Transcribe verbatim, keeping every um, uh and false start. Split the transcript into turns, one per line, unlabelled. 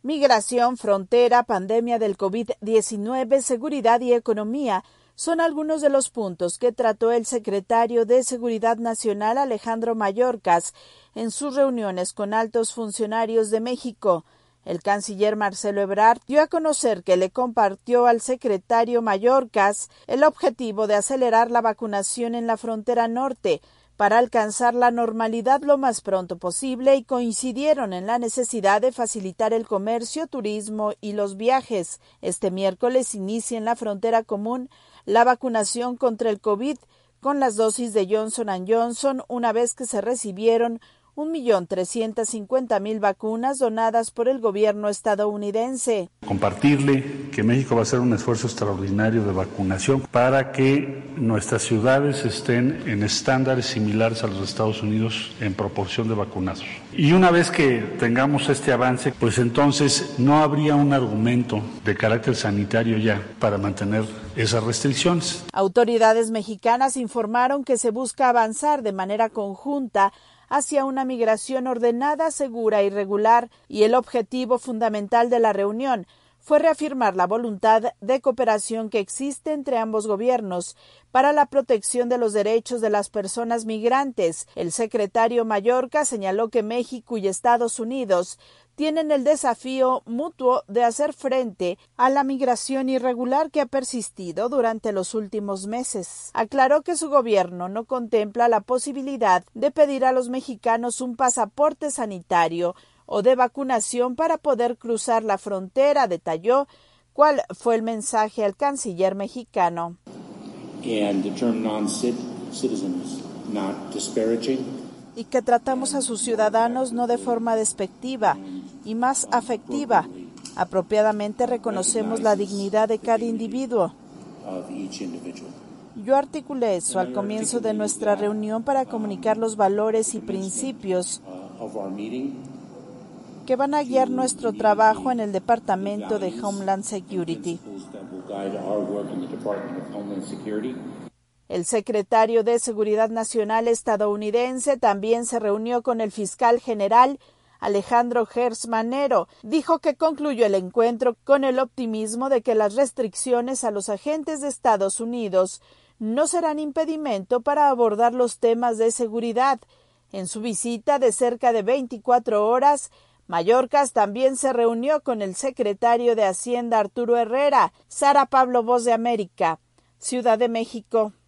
Migración, frontera, pandemia del COVID diecinueve, seguridad y economía son algunos de los puntos que trató el secretario de Seguridad Nacional Alejandro Mayorkas en sus reuniones con altos funcionarios de México. El canciller Marcelo Ebrard dio a conocer que le compartió al secretario Mayorkas el objetivo de acelerar la vacunación en la frontera norte para alcanzar la normalidad lo más pronto posible y coincidieron en la necesidad de facilitar el comercio, turismo y los viajes. Este miércoles inicia en la frontera común la vacunación contra el COVID con las dosis de Johnson and Johnson una vez que se recibieron un millón trescientas cincuenta mil vacunas donadas por el gobierno estadounidense.
Compartirle que México va a hacer un esfuerzo extraordinario de vacunación para que nuestras ciudades estén en estándares similares a los Estados Unidos en proporción de vacunados. Y una vez que tengamos este avance, pues entonces no habría un argumento de carácter sanitario ya para mantener esas restricciones.
Autoridades mexicanas informaron que se busca avanzar de manera conjunta hacia una migración ordenada, segura y regular, y el objetivo fundamental de la reunión fue reafirmar la voluntad de cooperación que existe entre ambos gobiernos para la protección de los derechos de las personas migrantes. El secretario Mayorkas señaló que México y Estados Unidos tienen el desafío mutuo de hacer frente a la migración irregular que ha persistido durante los últimos meses. Aclaró que su gobierno no contempla la posibilidad de pedir a los mexicanos un pasaporte sanitario o de vacunación para poder cruzar la frontera. Detalló cuál fue el mensaje al canciller mexicano. Y que tratamos a sus ciudadanos no de forma despectiva y más afectiva. Apropiadamente reconocemos la dignidad de cada individuo. Yo articulé eso al comienzo de nuestra reunión para comunicar los valores y principios que van a guiar nuestro trabajo en el Departamento de Homeland Security. El secretario de Seguridad Nacional estadounidense también se reunió con el fiscal general Alejandro Gertz Manero. Dijo que concluyó el encuentro con el optimismo de que las restricciones a los agentes de Estados Unidos no serán impedimento para abordar los temas de seguridad. En su visita de cerca de veinticuatro horas, Mayorkas también se reunió con el secretario de Hacienda Arturo Herrera. Sara Pablo, Voz de América, Ciudad de México.